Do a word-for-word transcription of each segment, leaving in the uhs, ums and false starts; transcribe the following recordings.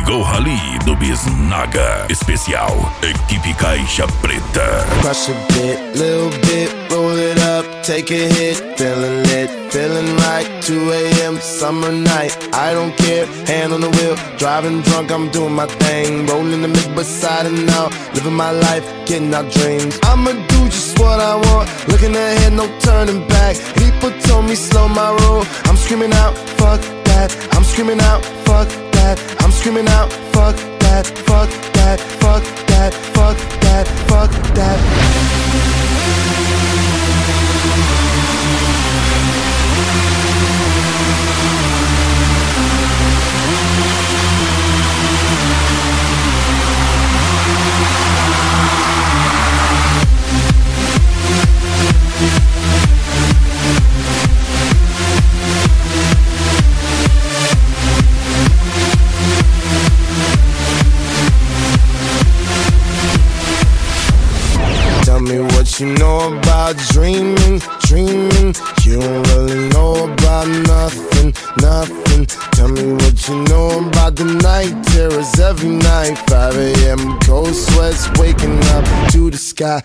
Chegou o Rally do Bisnaga. Especial Equipe Caixa Preta. Crush a bit, little bit, roll it up, take a hit, feeling lit, feeling right, two a.m. summer night, I don't care, hand on the wheel, driving drunk, I'm doing my thing, rolling the mid beside and out, living my life, getting our dreams. I'ma do just what I want, looking ahead, no turning back. People told me slow my roll, I'm screaming out, fuck that, I'm screaming out, fuck that, I'm screaming out, fuck that, fuck that, fuck that, fuck that, fuck that. Tell me what you know about dreaming, dreaming. You don't really know about nothing, nothing. Tell me what you know about the night terrors every night. five a.m. cold sweats waking up to the sky.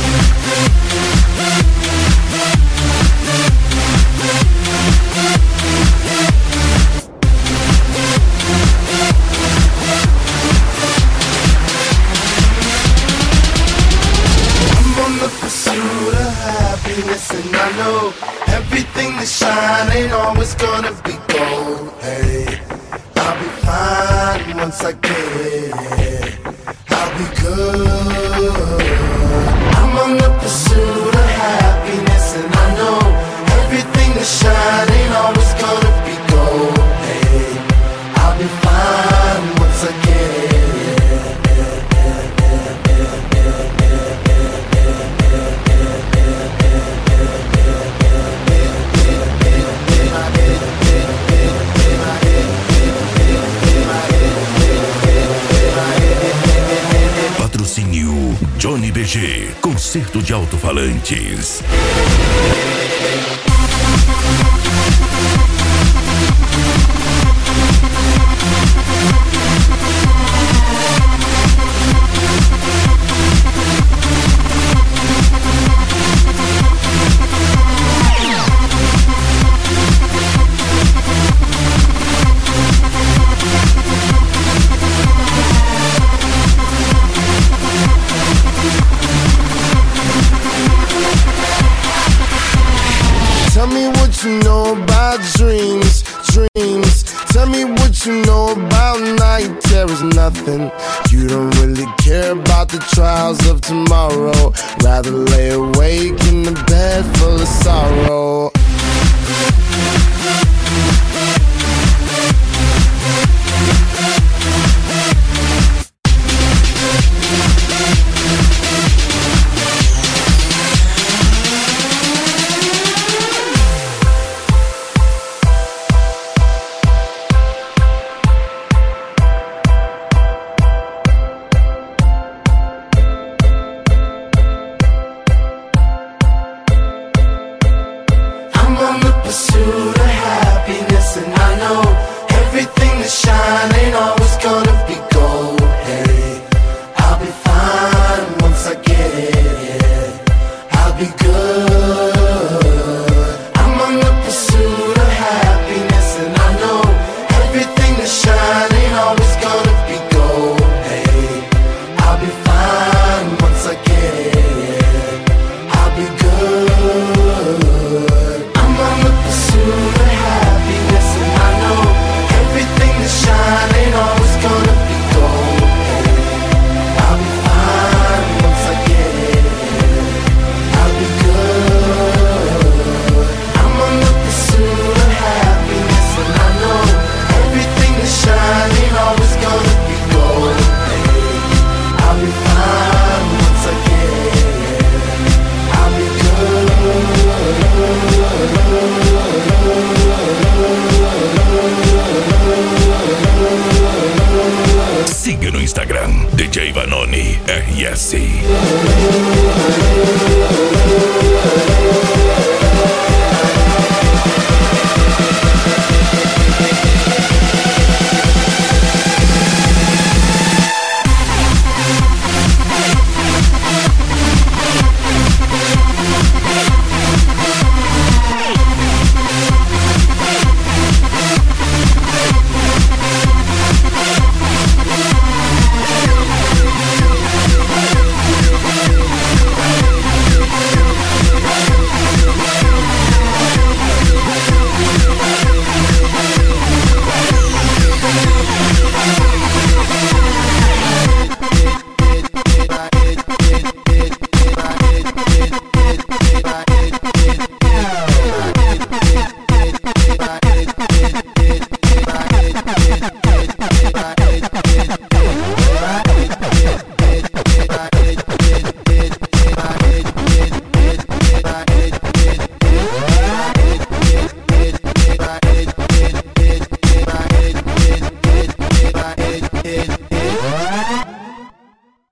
And I know everything that shine ain't always gonna be gold. Hey, I'll be fine once I get it. I'll be good. I'm on the pursuit of happiness, and I know everything that shine ain't always gonna be gold. Hey, I'll be fine once I get it. Patrocínio Johnny B G, concerto de alto-falantes. Tell me what you know about dreams, dreams. Tell me what you know about night terrors, nothing. You don't really care about the trials of tomorrow. Rather lay awake in the bed full of sorrow. Pursuit of happiness, and I know everything that shine ain't always gonna be gold. Hey, I'll be fine once I get it. I'll be good.